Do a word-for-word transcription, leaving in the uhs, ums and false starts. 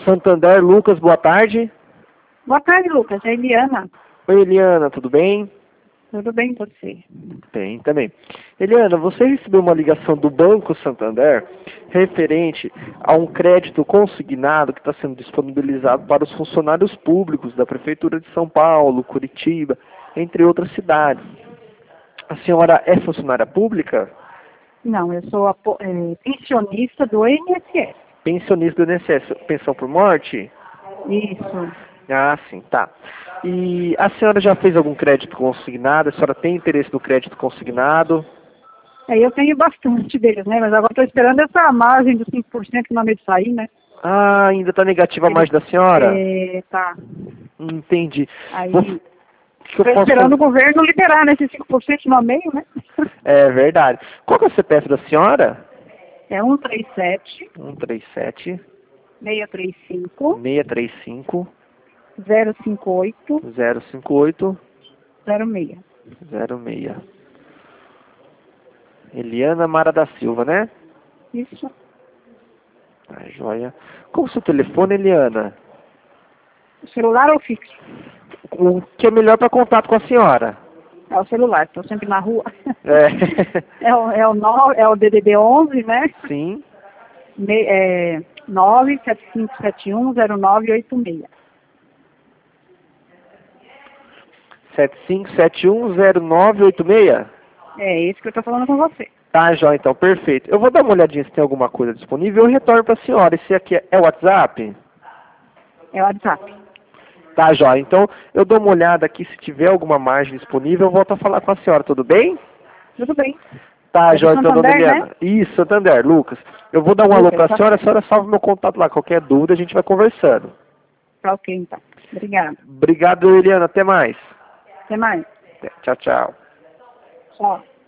Santander, Lucas, boa tarde. Boa tarde, Lucas. É a Eliana. Oi, Eliana, tudo bem? Tudo bem com você? Bem, também. Eliana, você recebeu uma ligação do Banco Santander referente a um crédito consignado que está sendo disponibilizado para os funcionários públicos da Prefeitura de São Paulo, Curitiba, entre outras cidades. A senhora é funcionária pública? Não, eu sou apo- é, pensionista do I N S S. Pensionista do I N S S, pensão por morte? Isso. Ah, sim, tá. E a senhora já fez algum crédito consignado? A senhora tem interesse no crédito consignado? É, eu tenho bastante deles, né? Mas agora estou esperando essa margem dos cinco por cento que não de sair, né? Ah, ainda está negativa a Eles, margem da senhora? é, tá. Entendi. Aí, Vou- o que eu estou posso esperando o fazer? governo liberar, né? Esses cinco por cento no meio, né? É verdade. Qual que é o C P F da senhora? É um três sete, um três sete, seis três cinco, seis três cinco, zero cinco oito, zero cinco oito, zero seis. zero seis. Eliana Mara da Silva, né? Isso. Tá, joia. Qual o seu telefone, Eliana? Celular ou fixo? O que é melhor para contato com a senhora? É o celular, estou sempre na rua. É. É o, é o, no, é o D D D onze, né? Sim. Me, é, nove sete cinco sete um zero nove oito seis. sete cinco sete um zero nove oito seis? É esse que eu estou falando com você. Tá, Jó, então, perfeito. Eu vou dar uma olhadinha se tem alguma coisa disponível e eu retorno para a senhora. Esse aqui é o WhatsApp? É o WhatsApp. Tá, Jó. Então, eu dou uma olhada aqui, se tiver alguma margem disponível, eu volto a falar com a senhora, tudo bem? Tudo bem. Tá, É de Jó, então, dona Santander, Eliana. né? Isso, Santander, Lucas. Eu vou dar um alô Lucas, para a tá senhora, a certo. senhora salva meu contato lá. Qualquer dúvida, a gente vai conversando. Tá ok, então. Obrigada. Obrigado, Eliana. Até mais. Até mais. Tchau, tchau. Tchau.